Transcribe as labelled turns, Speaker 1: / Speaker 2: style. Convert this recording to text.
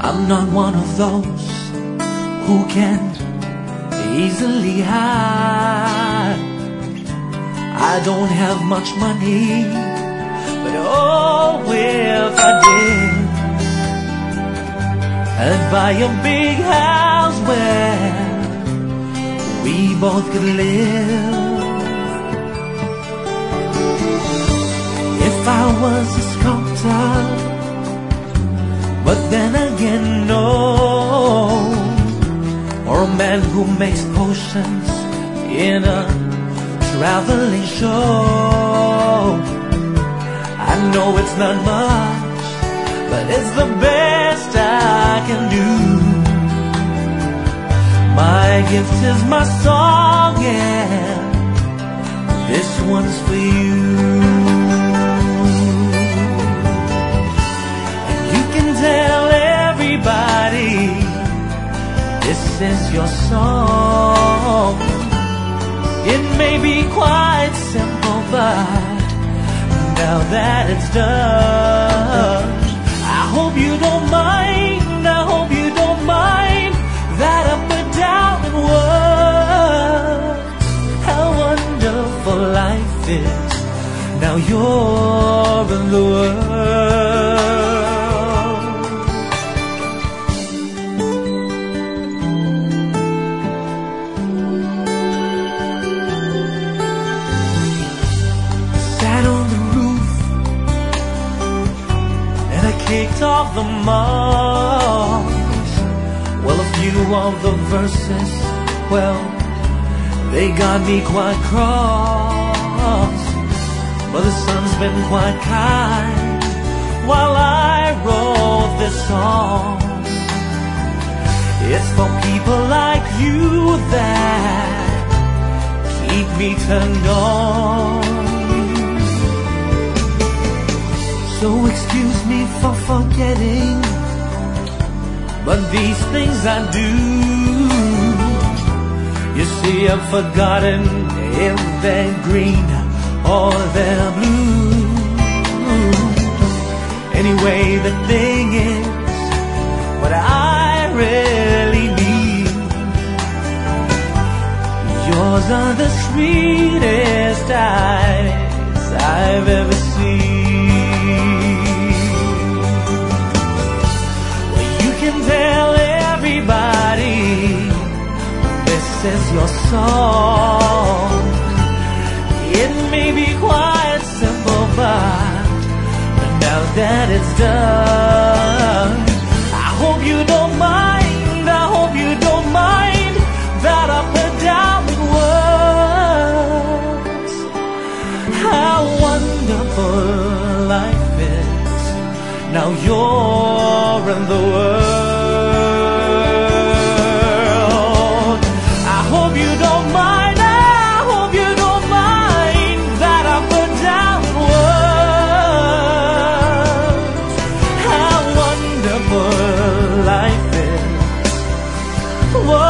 Speaker 1: I'm not one of those who can easily hide. I don't have much money, but oh, if I did, I'd buy a big house where we both could live. If I was a sculptor, but then again, no, or a man who makes potions in a traveling show. I know it's not much, but it's the best I can do. My gift is my song, and this one's for you. And you can tell everybody this is your song. It may be quite simple, but now that it's done, I hope you don't mind, I hope you don't mind that I put down in words how wonderful life is. Now you're in the world. Kicked off the marks. Well, a few of the verses, well, they got me quite cross. But the sun's been quite kind while I wrote this song. It's for people like you that keep me turned on. So excuse me for forgetting, but these things I do. You see, I've forgotten if they're green or they're blue. Anyway, the thing is, what I really need, yours are the sweetest eyes I've ever seen. Tell everybody this is your song. It may be quite simple, but now that it's done, I hope you don't mind, I hope you don't mind that I put down in words how wonderful life is. Now you're in the world. Whoa.